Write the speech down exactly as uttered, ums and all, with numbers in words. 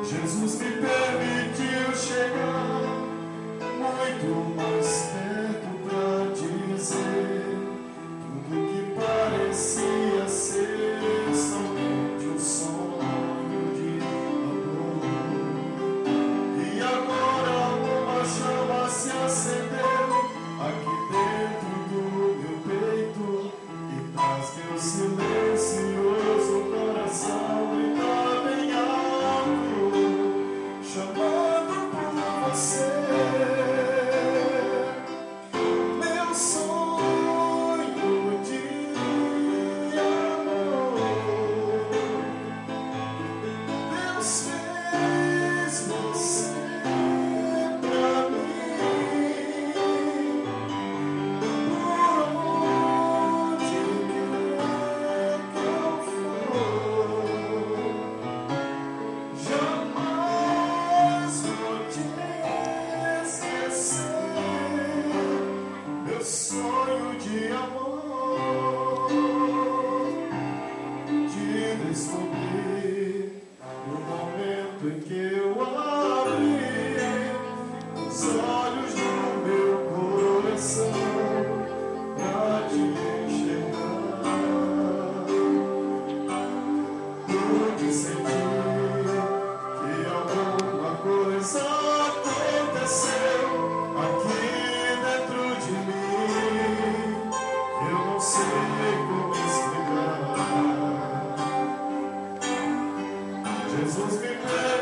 Jesus me permitiu chegar muito mais perto pra dizer tudo que parecia ser somente um sonho de amor. E agora uma chama se acendeu aqui dentro do meu peito e traz meu silencioso coração gritar bem alto, chamando por você. Meu sonho de amor, Deus fez você pra mim. Por onde quer que eu for, jamais vou te esquecer. Meu sonho de amor, de descobrir no momento em que eu abri os olhos do meu coração pra te enxergar. Pude sentir que alguma coisa aconteceu aqui dentro de mim. Eu não sei como explicar. Jesus me